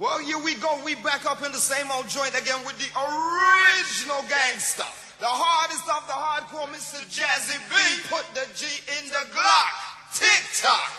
Well, here we go. We back up in the same old joint again with the original gangster. The hardest of the hardcore, Mr. Jazzy B. Put the G in the Glock. Tick-tock.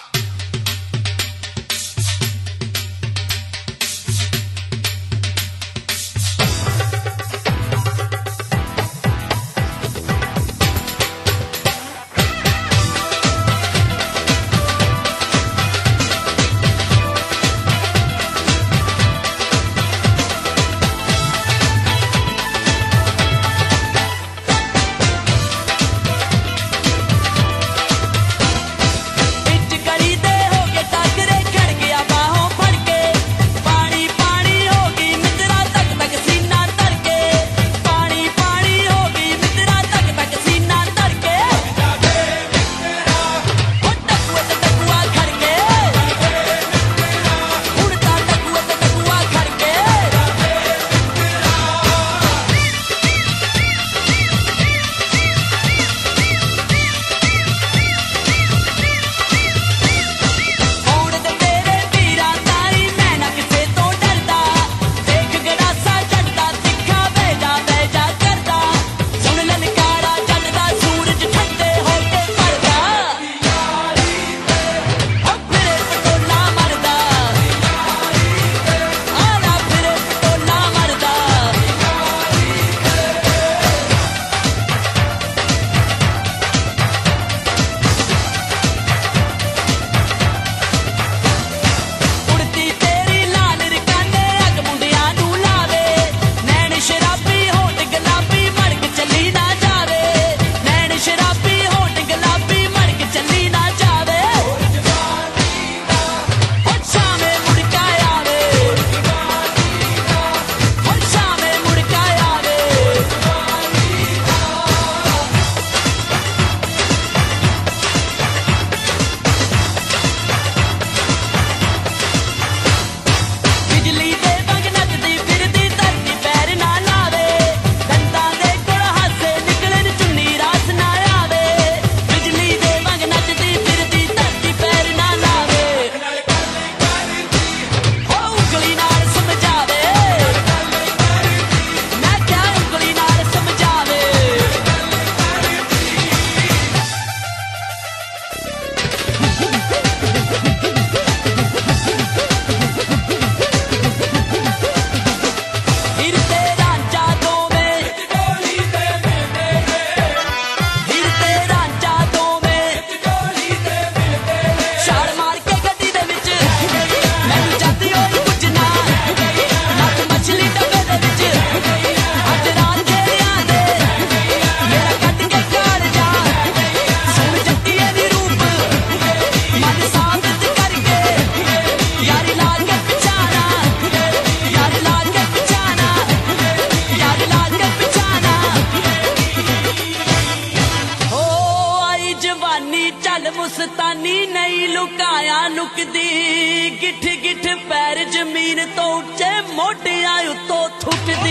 मुस्तानी नहीं लुकाया लुकदी गिठ गिठ पैर जमीन तो उच्चे मोटिया उतो थुकदी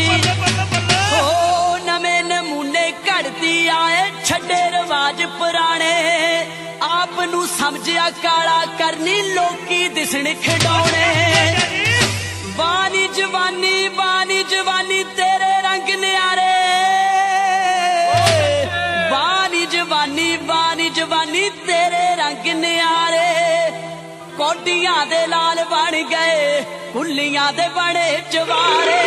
ओ नवे नमूने घड़ती आए छड़े रिवाज पुराने आप नू समझिया काला करनी लोकी दिसण खिडौने बानी जवानी तेरे रंग न्यारे बानी जवानी तेरे रंग न्यारे कोटियां दे लाल बन गए कुलियां दे बने चवारे